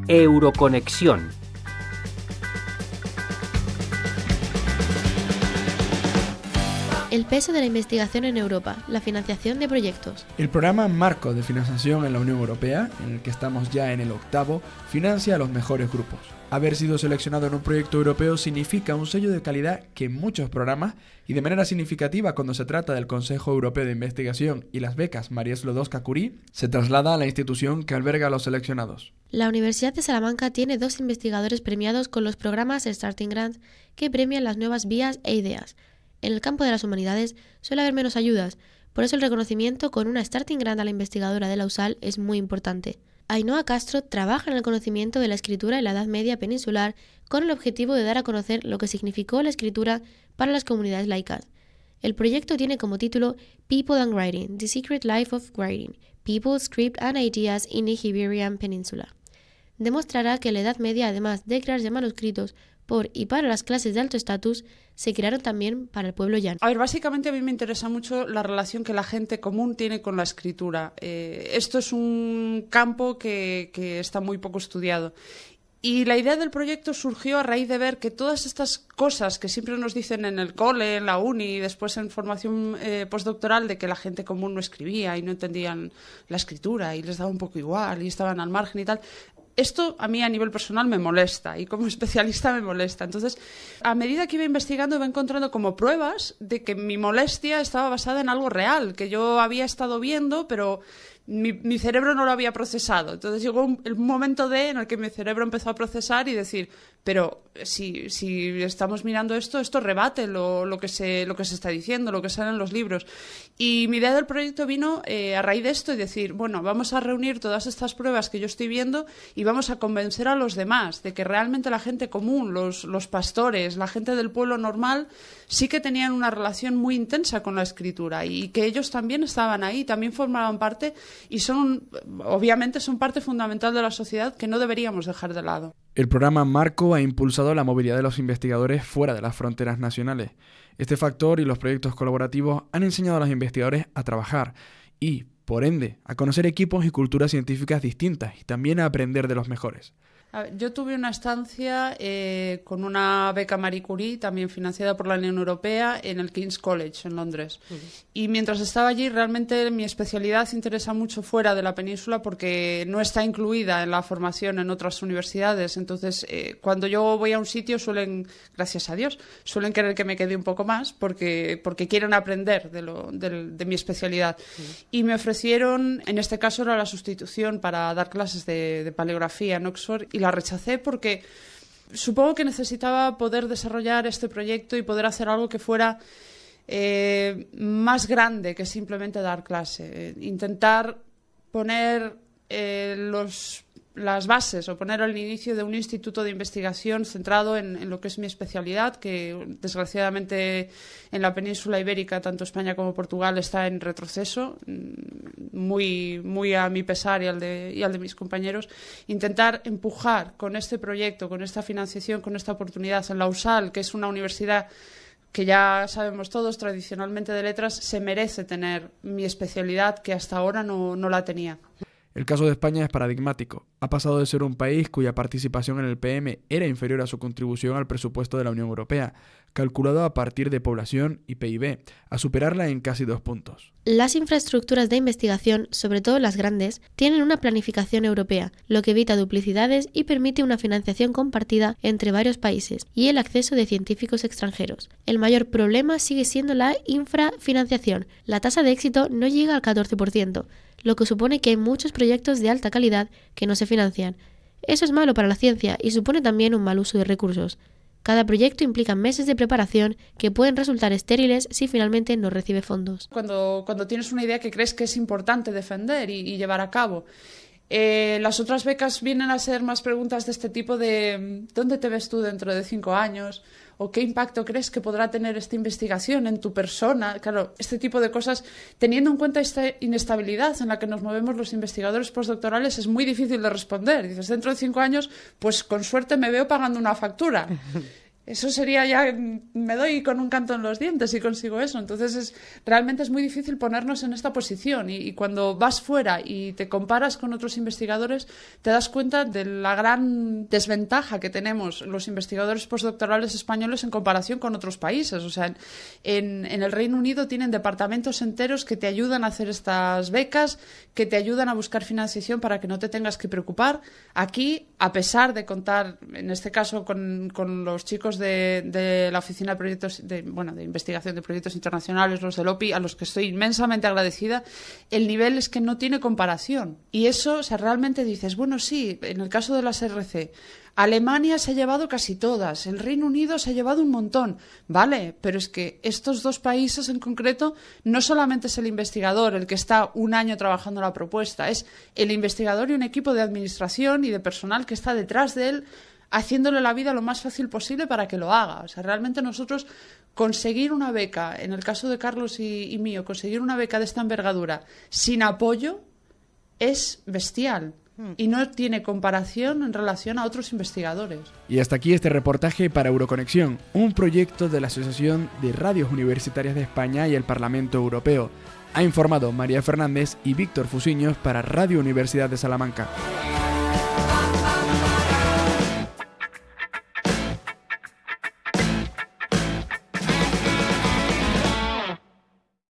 Euroconexión. El peso de la investigación en Europa, la financiación de proyectos. El programa Marco de Financiación en la Unión Europea, en el que estamos ya en el 8º, financia a los mejores grupos. Haber sido seleccionado en un proyecto europeo significa un sello de calidad que en muchos programas, y de manera significativa cuando se trata del Consejo Europeo de Investigación y las becas Marie Sklodowska-Curie, se traslada a la institución que alberga a los seleccionados. La Universidad de Salamanca tiene 2 investigadores premiados con los programas Starting Grants, que premian las nuevas vías e ideas. En el campo de las humanidades suele haber menos ayudas, por eso el reconocimiento con una Starting Grant a la investigadora de la USAL es muy importante. Ainhoa Castro trabaja en el conocimiento de la escritura en la Edad Media peninsular con el objetivo de dar a conocer lo que significó la escritura para las comunidades laicas. El proyecto tiene como título People and Writing, The Secret Life of Writing, People, Script and Ideas in the Iberian Peninsula. Demostrará que en la Edad Media, además de crearse manuscritos por y para las clases de alto estatus, se crearon también para el pueblo llano. A ver, básicamente a mí me interesa mucho la relación que la gente común tiene con la escritura. Esto es un campo que está muy poco estudiado. Y la idea del proyecto surgió a raíz de ver que todas estas cosas que siempre nos dicen en el cole, en la uni y después en formación postdoctoral, de que la gente común no escribía y no entendían la escritura y les daba un poco igual y estaban al margen y tal. Esto a mí a nivel personal me molesta y como especialista me molesta. Entonces, a medida que iba investigando, iba encontrando como pruebas de que mi molestia estaba basada en algo real, que yo había estado viendo, pero mi cerebro no lo había procesado. Entonces llegó un momento en el que mi cerebro empezó a procesar y decir, pero si estamos mirando esto rebate lo que se está diciendo, lo que sale en los libros. Y mi idea del proyecto vino a raíz de esto y decir, bueno, vamos a reunir todas estas pruebas que yo estoy viendo y vamos a convencer a los demás de que realmente la gente común, los pastores, la gente del pueblo normal, sí que tenían una relación muy intensa con la escritura y que ellos también estaban ahí, también formaban parte y obviamente son parte fundamental de la sociedad que no deberíamos dejar de lado. El programa Marco ha impulsado la movilidad de los investigadores fuera de las fronteras nacionales. Este factor y los proyectos colaborativos han enseñado a los investigadores a trabajar y, por ende, a conocer equipos y culturas científicas distintas y también a aprender de los mejores. A ver, yo tuve una estancia con una beca Marie Curie, también financiada por la Unión Europea, en el King's College, en Londres. Y mientras estaba allí, realmente mi especialidad interesa mucho fuera de la península porque no está incluida en la formación en otras universidades. Entonces, cuando yo voy a un sitio, gracias a Dios, suelen querer que me quede un poco más porque quieren aprender de mi especialidad. Y me ofrecieron, en este caso era la sustitución para dar clases de paleografía en Oxford, y la rechacé porque supongo que necesitaba poder desarrollar este proyecto y poder hacer algo que fuera más grande que simplemente dar clase. Intentar poner las bases o poner el inicio de un instituto de investigación centrado en lo que es mi especialidad, que desgraciadamente en la península ibérica, tanto España como Portugal, está en retroceso, muy, muy a mi pesar y al de mis compañeros. Intentar empujar con este proyecto, con esta financiación, con esta oportunidad en la USAL, que es una universidad que ya sabemos todos, tradicionalmente de letras, se merece tener mi especialidad, que hasta ahora no la tenía. El caso de España es paradigmático. Ha pasado de ser un país cuya participación en el PM era inferior a su contribución al presupuesto de la Unión Europea, calculado a partir de población y PIB, a superarla en casi 2 puntos. Las infraestructuras de investigación, sobre todo las grandes, tienen una planificación europea, lo que evita duplicidades y permite una financiación compartida entre varios países y el acceso de científicos extranjeros. El mayor problema sigue siendo la infrafinanciación. La tasa de éxito no llega al 14%, lo que supone que hay muchos proyectos de alta calidad que no se financian. Eso es malo para la ciencia y supone también un mal uso de recursos. Cada proyecto implica meses de preparación que pueden resultar estériles si finalmente no recibe fondos. Cuando tienes una idea que crees que es importante defender y llevar a cabo, las otras becas vienen a ser más preguntas de este tipo de ¿dónde te ves tú dentro de 5 años? ¿O qué impacto crees que podrá tener esta investigación en tu persona? Claro, este tipo de cosas, teniendo en cuenta esta inestabilidad en la que nos movemos los investigadores postdoctorales, es muy difícil de responder. Dices, dentro de 5 años, pues con suerte me veo pagando una factura. eso sería ya, me doy con un canto en los dientes si consigo eso. Entonces realmente es muy difícil ponernos en esta posición y cuando vas fuera y te comparas con otros investigadores te das cuenta de la gran desventaja que tenemos los investigadores postdoctorales españoles en comparación con otros países. O sea, en el Reino Unido tienen departamentos enteros que te ayudan a hacer estas becas, que te ayudan a buscar financiación para que no te tengas que preocupar. Aquí, a pesar de contar, en este caso, con los chicos de la Oficina de Proyectos de Investigación de Proyectos Internacionales, los del OPI, a los que estoy inmensamente agradecida, el nivel es que no tiene comparación. Y eso, o sea, realmente dices, bueno, sí, en el caso de las RC, Alemania se ha llevado casi todas, el Reino Unido se ha llevado un montón, vale, pero es que estos dos países en concreto no solamente es el investigador el que está un año trabajando la propuesta, es el investigador y un equipo de administración y de personal que está detrás de él haciéndole la vida lo más fácil posible para que lo haga. O sea, realmente nosotros conseguir una beca, en el caso de Carlos y mío, conseguir una beca de esta envergadura sin apoyo es bestial. Y no tiene comparación en relación a otros investigadores. Y hasta aquí este reportaje para Euroconexión, un proyecto de la Asociación de Radios Universitarias de España y el Parlamento Europeo. Ha informado María Fernández y Víctor Fusiños para Radio Universidad de Salamanca.